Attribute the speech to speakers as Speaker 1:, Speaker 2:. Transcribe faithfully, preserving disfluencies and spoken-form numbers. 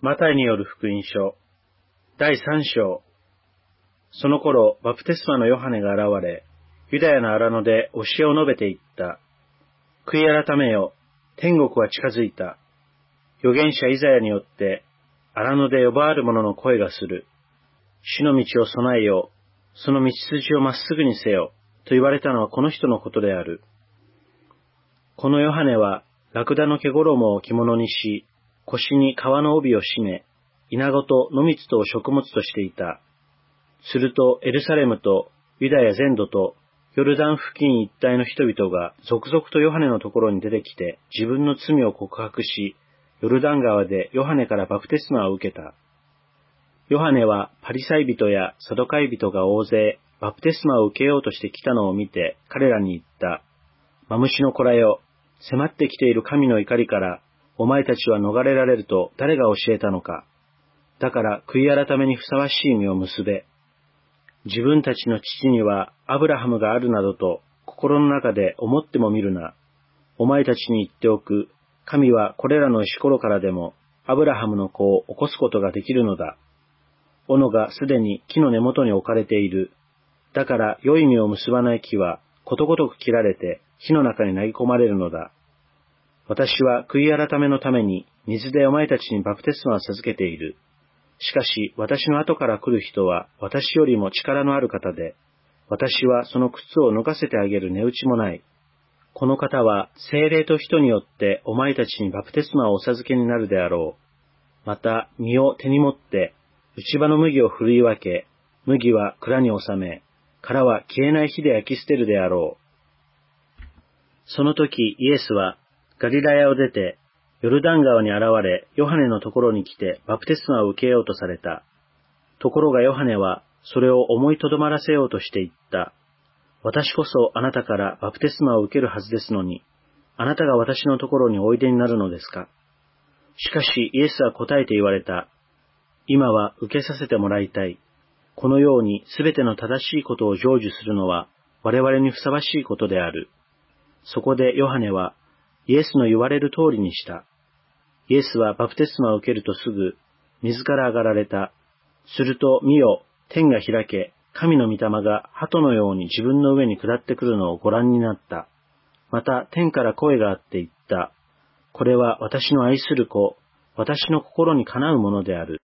Speaker 1: マタイによる福音書、だいさん章。その頃、バプテスマのヨハネが現れ、ユダヤの荒野で教えを述べていった。悔い改めよ、天国は近づいた。預言者イザヤによって、荒野で呼ばわる者の声がする。主の道を備えよ、その道筋をまっすぐにせよ、と言われたのはこの人のことである。このヨハネは、ラクダの毛衣を着物にし、腰に革の帯を締め、稲子と野蜜とを食物としていた。するとエルサレムとユダヤ全土とヨルダン付近一帯の人々が続々とヨハネのところに出てきて自分の罪を告白し、ヨルダン川でヨハネからバプテスマを受けた。ヨハネはパリサイ人やサドカイ人が大勢バプテスマを受けようとして来たのを見て彼らに言った。マムシの子らよ、迫ってきている神の怒りからお前たちは逃れられると誰が教えたのか。だから悔い改めにふさわしい実を結べ。自分たちの父にはアブラハムがあるなどと心の中で思ってもみるな。お前たちに言っておく。神はこれらの石ころからでもアブラハムの子を起こすことができるのだ。斧がすでに木の根元に置かれている。だから良い実を結ばない木はことごとく切られて火の中に投げ込まれるのだ。私は悔い改めのために水でお前たちにバプテスマを授けている。しかし私の後から来る人は私よりも力のある方で、私はその靴を脱がせてあげる値打ちもない。この方は聖霊と人によってお前たちにバプテスマをお授けになるであろう。また実を手に持って内場の麦を振るい分け、麦は蔵に収め、殻は消えない火で焼き捨てるであろう。その時イエスはガリラヤを出て、ヨルダン川に現れ、ヨハネのところに来てバプテスマを受けようとされた。ところがヨハネは、それを思いとどまらせようとして言った。私こそあなたからバプテスマを受けるはずですのに、あなたが私のところにおいでになるのですか。しかしイエスは答えて言われた。今は受けさせてもらいたい。このようにすべての正しいことを成就するのは、我々にふさわしいことである。そこでヨハネは、イエスの言われる通りにした。イエスはバプテスマを受けるとすぐ、水から上がられた。すると見よ、天が開け、神の御霊が鳩のように自分の上に下ってくるのをご覧になった。また天から声があって言った。これは私の愛する子、私の心にかなうものである。